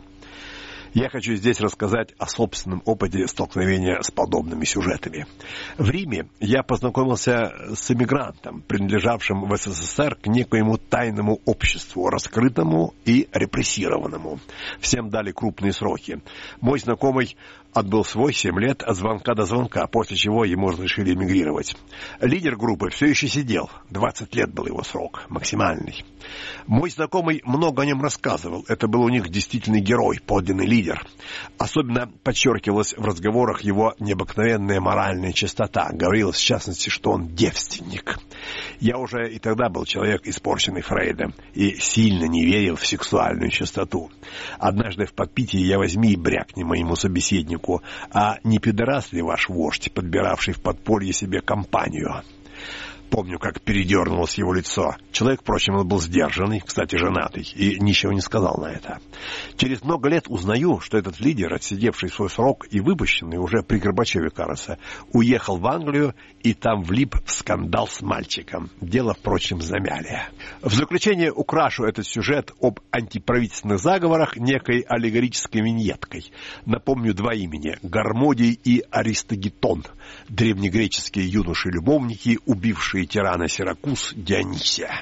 Я хочу здесь рассказать о собственном опыте столкновения с подобными сюжетами. В Риме я познакомился с эмигрантом, принадлежавшим в СССР к некоему тайному обществу, раскрытому и репрессированному. Всем дали крупные сроки. Мой знакомый отбыл свой семь лет от звонка до звонка, после чего ему разрешили эмигрировать. Лидер группы все еще сидел. двадцать лет был его срок, максимальный. Мой знакомый много о нем рассказывал. Это был у них действительный герой, подлинный лидер. Особенно подчеркивалась в разговорах его необыкновенная моральная чистота. Говорилось, в частности, что он девственник. Я уже и тогда был человек, испорченный Фрейдом, и сильно не верил в сексуальную чистоту. Однажды в подпитии я возьми и брякни моему собеседнику: а не пидорас ли ваш вождь, подбиравший в подполье себе компанию? Помню, как передернулось его лицо. Человек, впрочем, он был сдержанный, кстати, женатый, и ничего не сказал на это. Через много лет узнаю, что этот лидер, отсидевший свой срок и выпущенный уже при Горбачеве, кажется, уехал в Англию и там влип в скандал с мальчиком. Дело, впрочем, замяли. В заключение украшу этот сюжет об антиправительственных заговорах некой аллегорической виньеткой. Напомню два имени – Гармодий и Аристогетон, древнегреческие юноши-любовники, убившие тирана Сиракуз Дионисия.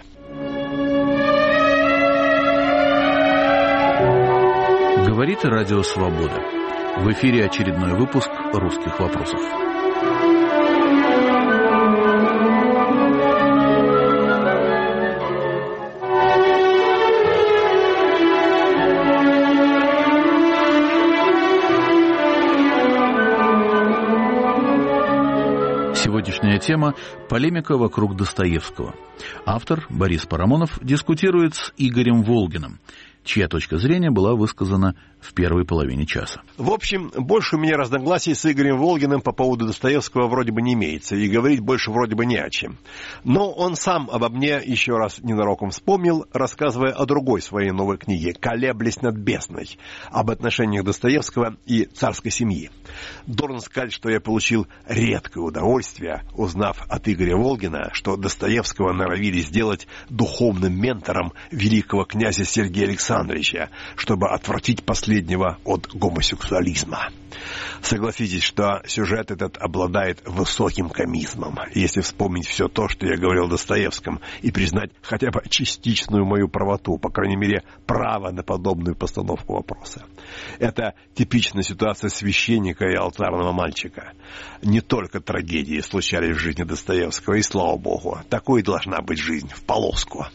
Говорит Радио Свобода. В эфире очередной выпуск «Русских вопросов». Сегодня тема «Полемика вокруг Достоевского». Автор Борис Парамонов дискутирует с Игорем Волгиным, чья точка зрения была высказана в первой половине часа. В общем, больше у меня разногласий с Игорем Волгиным по поводу Достоевского вроде бы не имеется, и говорить больше вроде бы не о чем. Но он сам обо мне еще раз ненароком вспомнил, рассказывая о другой своей новой книге «Колеблясь над бездной», об отношениях Достоевского и царской семьи. Должен сказать, что я получил редкое удовольствие, узнав от Игоря Волгина, что Достоевского норовили сделать духовным ментором великого князя Сергея Александровича, чтобы отвратить последнего от гомосексуализма. Согласитесь, что сюжет этот обладает высоким комизмом, если вспомнить все то, что я говорил о Достоевском, и признать хотя бы частичную мою правоту, по крайней мере, право на подобную постановку вопроса. Это типичная ситуация священника и алтарного мальчика. Не только трагедии случались в жизни Достоевского, и слава богу, такой должна быть жизнь в полоску.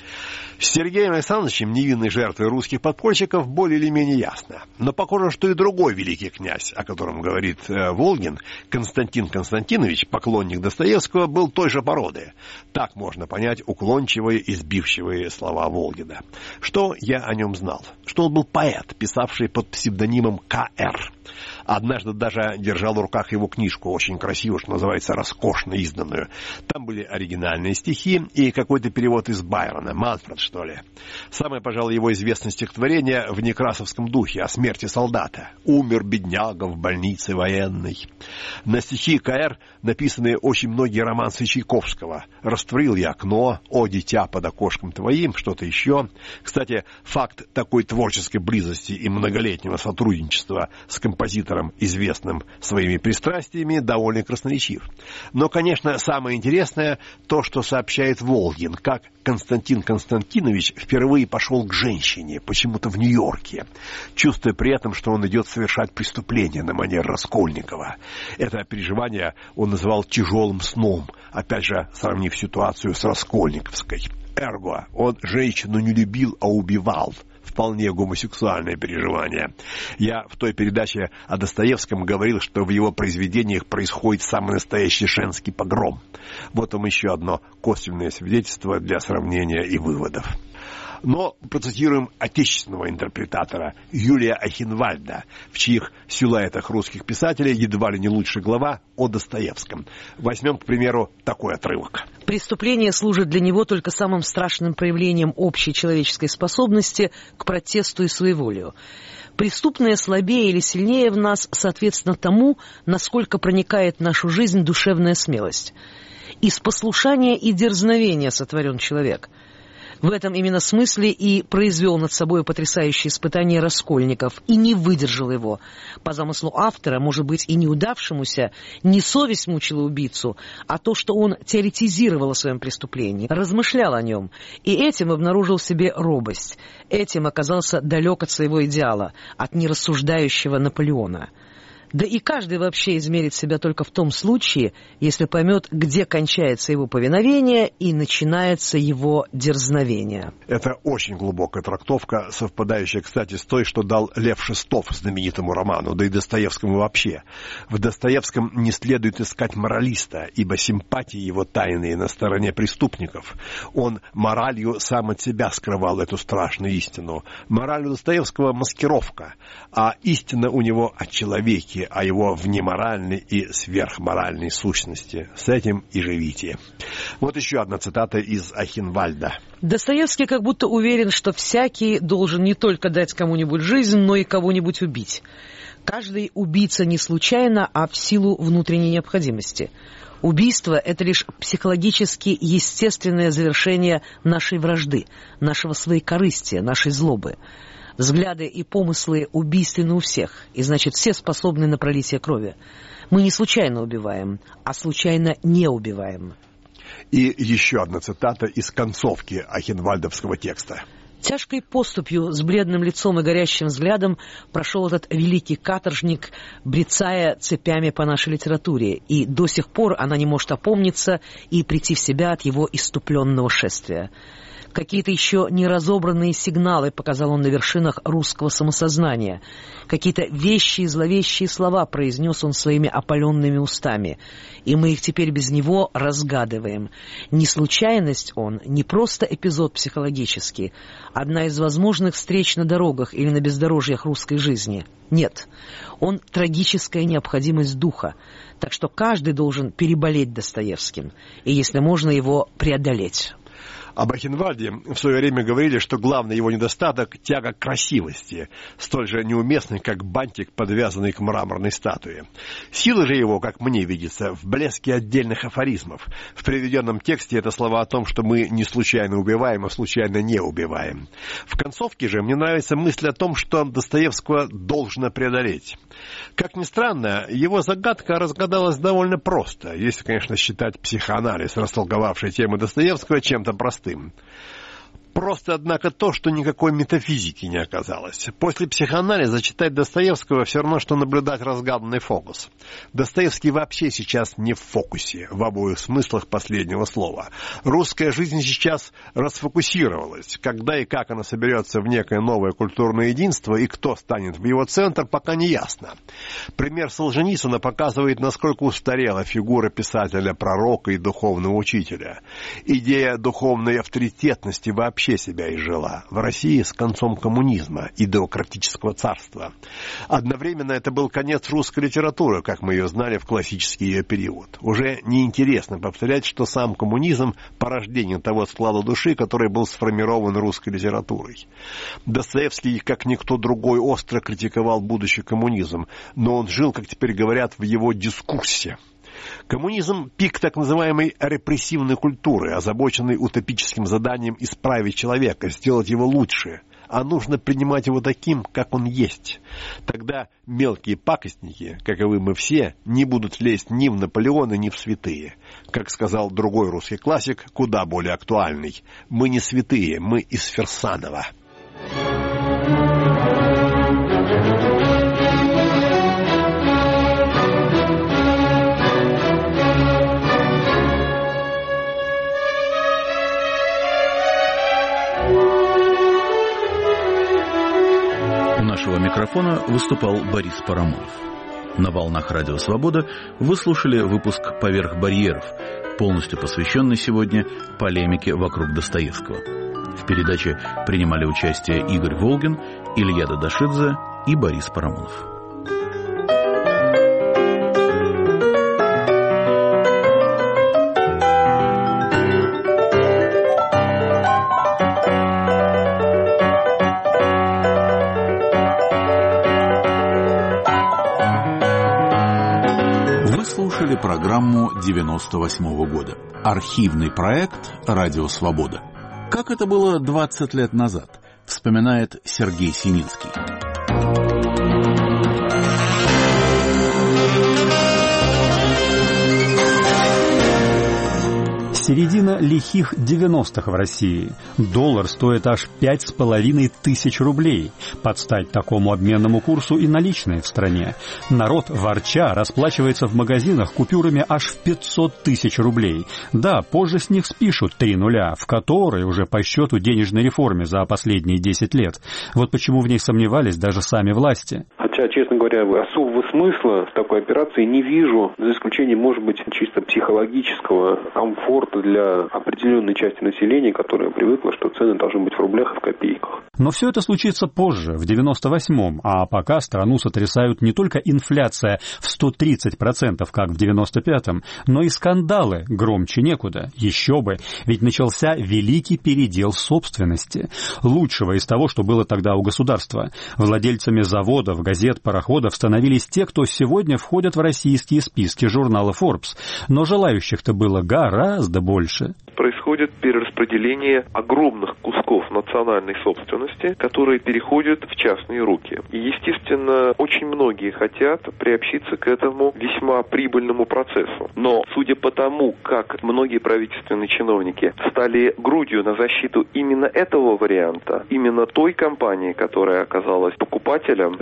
С Сергеем Александровичем, невинной жертвой русских подпольщиков, более или менее ясно. Но похоже, что и другой великий князь, о котором говорит э, Волгин, Константин Константинович, поклонник Достоевского, был той же породы. Так можно понять уклончивые и сбивчивые слова Волгина. Что я о нем знал? Что он был поэт, писавший под псевдонимом Ка Эр. Однажды даже держал в руках его книжку, очень красивую, что называется, роскошно изданную. Там были оригинальные стихи и какой-то перевод из Байрона, Манфред, что ли. Самое, пожалуй, его известное стихотворение в некрасовском духе о смерти солдата. «Умер бедняга в больнице военной». На стихи Ка Эр написаны очень многие романсы Чайковского. «Растворил я окно», «О, дитя под окошком твоим», что-то еще. Кстати, факт такой творческой близости и многолетнего сотрудничества с композитором, известным своими пристрастиями, довольно красноречив. Но, конечно, самое интересное то, что сообщает Волгин, как Константин Константинович впервые пошел к женщине, почему-то в Нью-Йорке, чувствуя при этом, что он идет совершать преступление на манер Раскольникова. Это переживание он называл тяжелым сном, опять же, сравнив ситуацию с раскольниковской. Эрго, он женщину не любил, а убивал. Вполне гомосексуальное переживание. Я в той передаче о Достоевском говорил, что в его произведениях происходит самый настоящий женский погром. Вот вам еще одно косвенное свидетельство для сравнения и выводов. Но процитируем отечественного интерпретатора Юлия Айхенвальда, в чьих силуэтах русских писателей едва ли не лучшая глава о Достоевском. Возьмем, к примеру, такой отрывок. Преступление служит для него только самым страшным проявлением общей человеческой способности к протесту и своеволию. Преступное слабее или сильнее в нас, соответственно тому, насколько проникает в нашу жизнь душевная смелость. Из послушания и дерзновения сотворен человек. В этом именно смысле и произвел над собой потрясающее испытание Раскольников и не выдержал его. По замыслу автора, может быть, и неудавшемуся, не совесть мучила убийцу, а то, что он теоретизировал о своем преступлении, размышлял о нем, и этим обнаружил в себе робость. Этим оказался далек от своего идеала, от нерассуждающего Наполеона. Да и каждый вообще измерит себя только в том случае, если поймет, где кончается его повиновение и начинается его дерзновение. Это очень глубокая трактовка, совпадающая, кстати, с той, что дал Лев Шестов знаменитому роману, да и Достоевскому вообще. В Достоевском не следует искать моралиста, ибо симпатии его тайные на стороне преступников. Он моралью сам от себя скрывал эту страшную истину. Мораль у Достоевского — маскировка, а истина у него о человеке, о его внеморальной и сверхморальной сущности. С этим и живите. Вот еще одна цитата из Айхенвальда. Достоевский как будто уверен, что всякий должен не только дать кому-нибудь жизнь, но и кого-нибудь убить. Каждый убийца не случайно, а в силу внутренней необходимости. Убийство — это лишь психологически естественное завершение нашей вражды, нашего своекорыстия, нашей злобы. Взгляды и помыслы убийственны у всех, и значит, все способны на пролитие крови. Мы не случайно убиваем, а случайно не убиваем. И еще одна цитата из концовки айхенвальдовского текста. Тяжкой поступью, с бледным лицом и горящим взглядом прошел этот великий каторжник, брецая цепями по нашей литературе, и до сих пор она не может опомниться и прийти в себя от его исступленного шествия. Какие-то еще не разобранные сигналы показал он на вершинах русского самосознания. Какие-то вещие и зловещие слова произнес он своими опаленными устами. И мы их теперь без него разгадываем. Не случайность он, не просто эпизод психологический, одна из возможных встреч на дорогах или на бездорожьях русской жизни. Нет, он трагическая необходимость духа. Так что каждый должен переболеть Достоевским, и, если можно, его преодолеть. Об Ахенвальде в свое время говорили, что главный его недостаток – тяга к красивости, столь же неуместный, как бантик, подвязанный к мраморной статуе. Сила же его, как мне видится, в блеске отдельных афоризмов. В приведенном тексте это слова о том, что мы не случайно убиваем, а случайно не убиваем. В концовке же мне нравится мысль о том, что Достоевского должно преодолеть. Как ни странно, его загадка разгадалась довольно просто, если, конечно, считать психоанализ, растолковавший тему Достоевского, чем-то простым. Просто, однако, то, что никакой метафизики не оказалось. После психоанализа читать Достоевского все равно, что наблюдать разгаданный фокус. Достоевский вообще сейчас не в фокусе, в обоих смыслах последнего слова. Русская жизнь сейчас расфокусировалась. Когда и как она соберется в некое новое культурное единство и кто станет в его центр, пока не ясно. Пример Солженицына показывает, насколько устарела фигура писателя-пророка и духовного учителя. Идея духовной авторитетности вообще себя изжила в России с концом коммунизма и демократического царства. Одновременно это был конец русской литературы, как мы ее знали в классический ее период. Уже неинтересно повторять, что сам коммунизм – порождение того склада души, который был сформирован русской литературой. Достоевский, как никто другой, остро критиковал будущий коммунизм, но он жил, как теперь говорят, в его дискурсе. Коммунизм – пик так называемой репрессивной культуры, озабоченный утопическим заданием исправить человека, сделать его лучше. А нужно принимать его таким, как он есть. Тогда мелкие пакостники, каковы мы все, не будут лезть ни в Наполеона, ни в святые. Как сказал другой русский классик, куда более актуальный: «Мы не святые, мы из Фирсанова». У нашего микрофона выступал Борис Парамонов. На волнах Радио Свобода вы слушали выпуск «Поверх барьеров», полностью посвященный сегодня полемике вокруг Достоевского. В передаче принимали участие Игорь Волгин, Илья Дадашидзе и Борис Парамонов. Слушали программу девяносто восьмого года. Архивный проект «Радио Свобода». Как это было двадцать лет назад, вспоминает Сергей Сининский. Середина лихих девяностых в России. Доллар стоит аж пять с половиной тысяч рублей. Под стать такому обменному курсу и наличные в стране. Народ, ворча, расплачивается в магазинах купюрами аж в пятьсот тысяч рублей. Да, позже с них спишут три нуля, в которой уже по счету денежной реформе за последние десять лет. Вот почему в ней сомневались даже сами власти. Хотя, честно говоря, особого смысла в такой операции не вижу, за исключением, может быть, чисто психологического комфорта для определенной части населения, которая привыкла, что цены должны быть в рублях и в копейках. Но все это случится позже, в девяносто восьмом, а пока страну сотрясают не только инфляция в сто тридцать процентов, как в девяносто пятом, но и скандалы громче некуда. Еще бы, ведь начался великий передел собственности. Лучшего из того, что было тогда у государства. Владельцами заводов, газет, пароходов становились те, кто сегодня входят в российские списки журнала Forbes. Но желающих-то было гораздо больше. Происходит перераспределение огромных кусков национальной собственности, которые переходят в частные руки. И, естественно, очень многие хотят приобщиться к этому весьма прибыльному процессу. Но, судя по тому, как многие правительственные чиновники стали грудью на защиту именно этого варианта, именно той компании, которая оказалась покупателем, закрадывается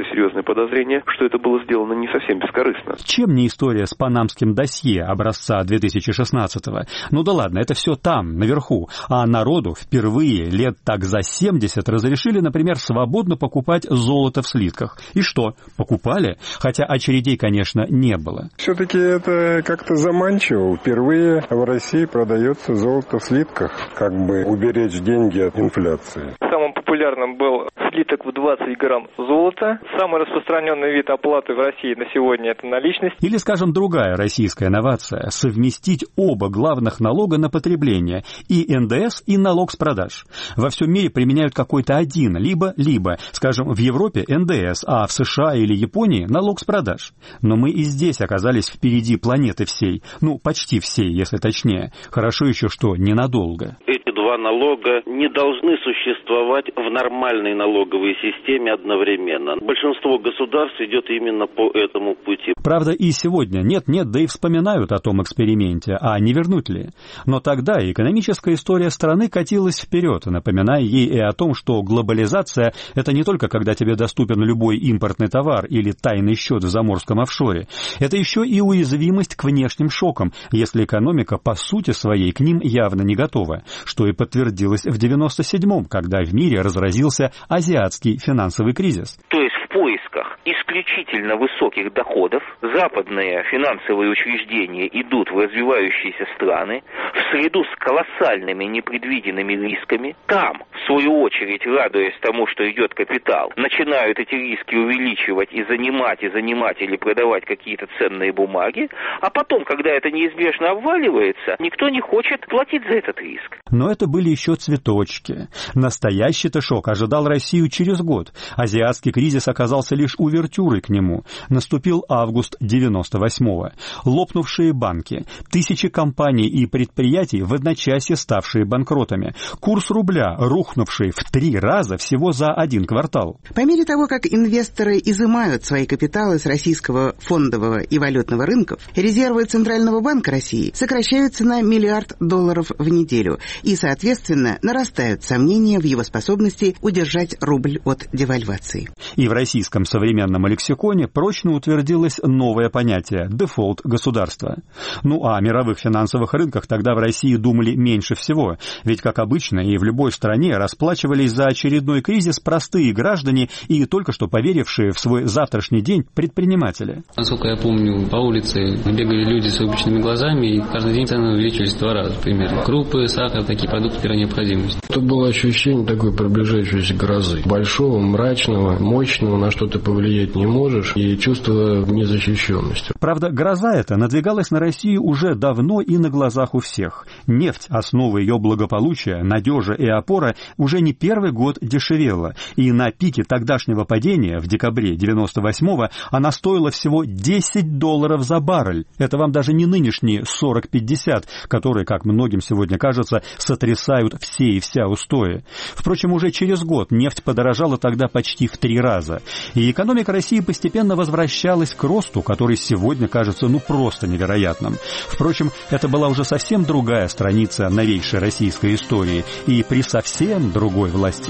имеются серьезные подозрения, что это было сделано не совсем бескорыстно. Чем не история с панамским досье образца две тысячи шестнадцатого? Ну да ладно, это все там, наверху. А народу впервые лет так за семьдесят разрешили, например, свободно покупать золото в слитках. И что? Покупали? Хотя очередей, конечно, не было. Все-таки это как-то заманчиво. Впервые в России продается золото в слитках, как бы уберечь деньги от инфляции. Самым популярным был слиток в двадцать грамм золота. Самый распространенный вид оплаты в России на сегодня – это наличность. Или, скажем, другая российская новация – совместить оба главных налога на потребление – и эн дэ эс, и налог с продаж. Во всем мире применяют какой-то один, либо-либо. Скажем, в Европе эн дэ эс, а в США или Японии – налог с продаж. Но мы и здесь оказались впереди планеты всей. Ну, почти всей, если точнее. Хорошо еще, что ненадолго. Эти два налога не должны существовать в нормальной налоговой системе одновременно. Большинство государств идет именно по этому пути. Правда, и сегодня нет-нет, да и вспоминают о том эксперименте, а не вернуть ли. Но тогда экономическая история страны катилась вперед, напоминая ей и о том, что глобализация – это не только когда тебе доступен любой импортный товар или тайный счет в заморском офшоре. Это еще и уязвимость к внешним шокам, если экономика по сути своей к ним явно не готова, что и подтвердилось в девяносто седьмом, когда в мире разразился азиатский финансовый кризис. То есть в поисках исключительно высоких доходов западные финансовые учреждения идут в развивающиеся страны в среду с колоссальными непредвиденными рисками. Там, в свою очередь, радуясь тому, что идет капитал, начинают эти риски увеличивать и занимать, и занимать или продавать какие-то ценные бумаги, а потом, когда это неизбежно обваливается, никто не хочет платить за этот риск. Но это были еще цветочки. Настоящий-то шок ожидал Россию через год. Азиатский кризис оказался лишь увертюрой к нему. Наступил август девяносто восьмого. Лопнувшие банки, тысячи компаний и предприятий, в одночасье ставшие банкротами. Курс рубля, рухнувший в три раза всего за один квартал. По мере того, как инвесторы изымают свои капиталы с российского фондового и валютного рынков, резервы Центрального банка России сокращаются на миллиард долларов в неделю и, соответственно, нарастают сомнения в его способности удержать рубль от девальвации. И в российском современном лексиконе прочно утвердилось новое понятие – дефолт государства. Ну а о мировых финансовых рынках тогда в России думали меньше всего, ведь, как обычно, и в любой стране расплачивались за очередной кризис простые граждане и только что поверившие в свой завтрашний день предприниматели. Насколько я помню, по улице бегали люди с выпученными глазами, и каждый день цены увеличивались в два раза примерно. Крупы, сахар, такие продукты первой необходимости. Это было ощущение такой приближающейся грозы. Большого, мрачного, мощного, на что ты повлиять не можешь, и чувство незащищенности. Правда, гроза эта надвигалась на Россию уже давно и на глазах у всех. Нефть, основа ее благополучия, надежа и опора, уже не первый год дешевела, и на пике тогдашнего падения в декабре девяносто восьмого она стоила всего десять долларов за баррель. Это вам даже не нынешние сорок-пятьдесят, которые, как многим сегодня кажется, сотрясают все и вся устои. Впрочем, уже через год нефть подорожала тогда почти в три раза, и экономика России постепенно возвращалась к росту, который сегодня кажется ну просто невероятным. Впрочем, это была уже совсем другая страница новейшей российской истории и при совсем другой власти.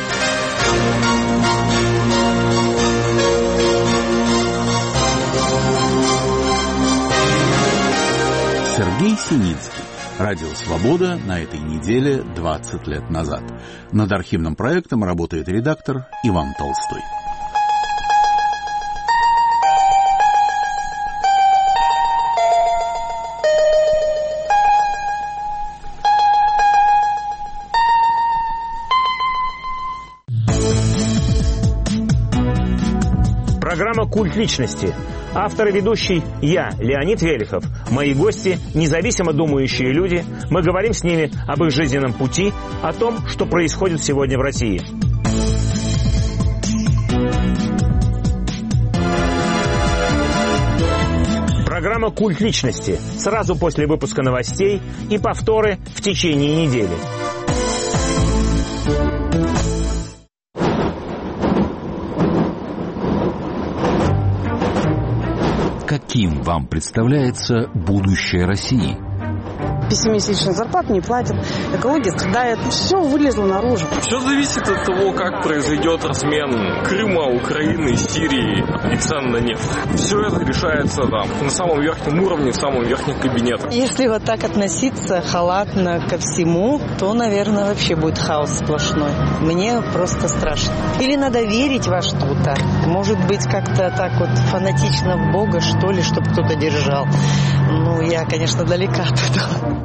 Сергей Синицкий. Радио «Свобода» на этой неделе двадцать лет назад. Над архивным проектом работает редактор Иван Толстой. Программа «Культ личности». Автор и ведущий я, Леонид Велихов. Мои гости – независимо думающие люди. Мы говорим с ними об их жизненном пути, о том, что происходит сегодня в России. Программа «Культ личности» сразу после выпуска новостей и повторы в течение недели. Каким вам представляется будущее России? пятимесячную зарплату не платят, экология страдает. Все вылезло наружу. Все зависит от того, как произойдет размен Крыма, Украины, Сирии и цен на нефть. Все это решается там, на самом верхнем уровне, в самом верхнем кабинете. Если вот так относиться халатно ко всему, то, наверное, вообще будет хаос сплошной. Мне просто страшно. Или надо верить во что-то. Может быть, как-то так вот фанатично в Бога, что ли, чтобы кто-то держал. Ну, я, конечно, далека от этого.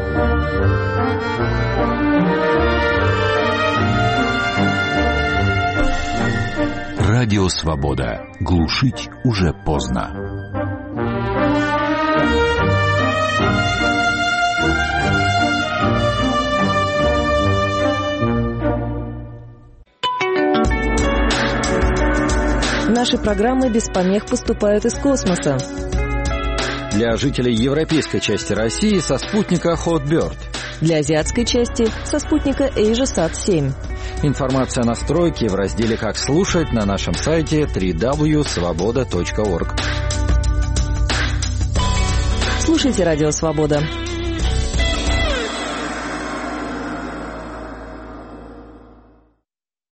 Радио «Свобода». Глушить уже поздно. Наши программы без помех поступают из космоса. Для жителей европейской части России со спутника Hotbird. Для азиатской части со спутника AsiaSat семь. Информация о настройке в разделе «Как слушать» на нашем сайте дабл ю дабл ю дабл ю точка свобода точка орг. Слушайте «Радио Свобода».